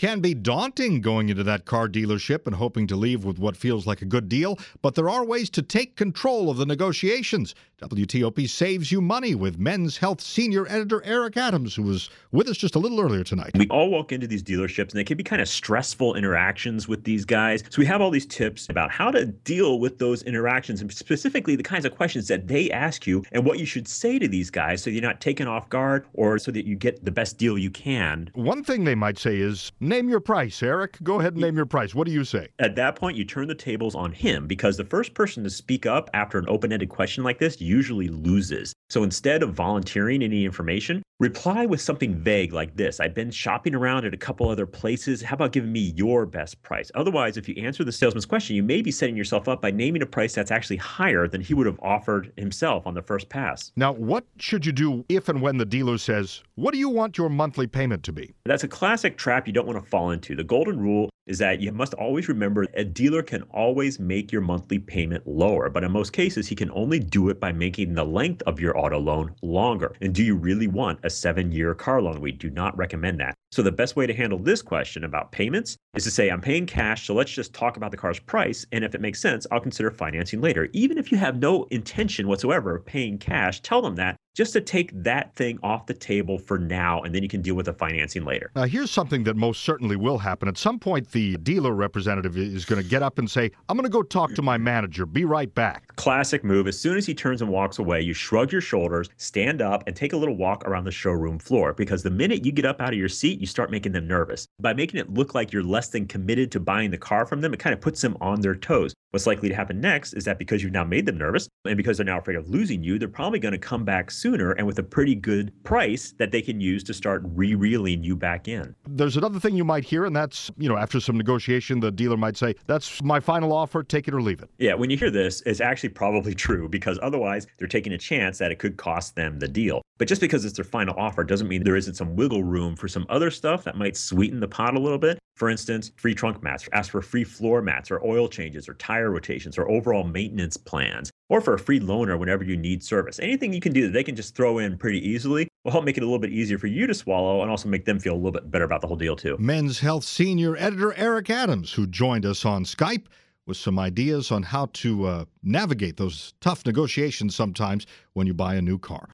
can be daunting going into that car dealership and hoping to leave with what feels like a good deal, but there are ways to take control of the negotiations. WTOP saves you money with Men's Health senior editor Eric Adams, who was with us just a little earlier tonight. We all walk into these dealerships, and they can be kind of stressful interactions with these guys. So we have all these tips about how to deal with those interactions, and specifically the kinds of questions that they ask you and what you should say to these guys so you're not taken off guard or so that you get the best deal you can. One thing they might say is, name your price, Eric. Go ahead and name your price. What do you say? At that point, you turn the tables on him, because the first person to speak up after an open-ended question like this usually loses. So instead of volunteering any information, reply with something vague like this: I've been shopping around at a couple other places. How about giving me your best price? Otherwise, if you answer the salesman's question, you may be setting yourself up by naming a price that's actually higher than he would have offered himself on the first pass. Now, what should you do if and when the dealer says, what do you want your monthly payment to be? That's a classic trap you don't want to fall into. The golden rule is that you must always remember a dealer can always make your monthly payment lower, but in most cases, he can only do it by making the length of your auto loan longer. And do you really want a 7-year car loan? We do not recommend that. So the best way to handle this question about payments is to say, I'm paying cash, so let's just talk about the car's price, and if it makes sense, I'll consider financing later. Even if you have no intention whatsoever of paying cash, tell them that, just to take that thing off the table for now, and then you can deal with the financing later. Now, here's something that most certainly will happen. At some point, the dealer representative is going to get up and say, I'm going to go talk to my manager. Be right back. Classic move. As soon as he turns and walks away, you shrug your shoulders, stand up, and take a little walk around the showroom floor, because the minute you get up out of your seat, you start making them nervous. By making it look like you're less than committed to buying the car from them, it kind of puts them on their toes. What's likely to happen next is that because you've now made them nervous, and because they're now afraid of losing you, they're probably going to come back sooner and with a pretty good price that they can use to start re-reeling you back in. There's another thing you might hear, and that's, after some negotiation, the dealer might say, that's my final offer, take it or leave it. Yeah, when you hear this, it's actually probably true, because otherwise they're taking a chance that it could cost them the deal. But just because it's their final offer doesn't mean there isn't some wiggle room for some other stuff that might sweeten the pot a little bit. For instance, free trunk mats, ask for free floor mats or oil changes or tire rotations or overall maintenance plans, or for a free loaner whenever you need service. Anything you can do that they can just throw in pretty easily will help make it a little bit easier for you to swallow and also make them feel a little bit better about the whole deal too. Men's Health senior editor Eric Adams, who joined us on Skype with some ideas on how to navigate those tough negotiations sometimes when you buy a new car.